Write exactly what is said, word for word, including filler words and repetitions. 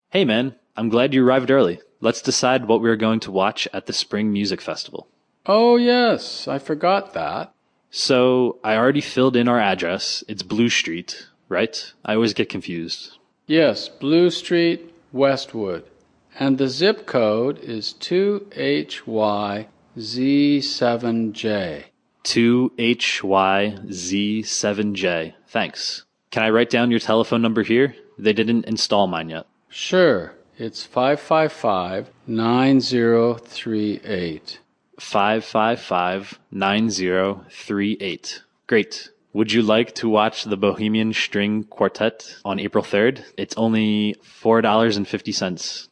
Hey man, I'm glad you arrived early. Let's decide what we're going to watch at the Spring Music Festival. Oh, yes, I forgot that. So, I already filled in our address. It's Blue Street, right? I always get confused. Yes, Blue Street, Westwood. And the zip code is two H Y Z seven J. two H Y Z seven J. Thanks. Can I write down your telephone number here? They didn't install mine yet. Sure, it's five five five, nine zero three eight. five five five, nine zero three eight. Great. Would you like to watch the Bohemian String Quartet on April third? It's only four dollars and fifty cents.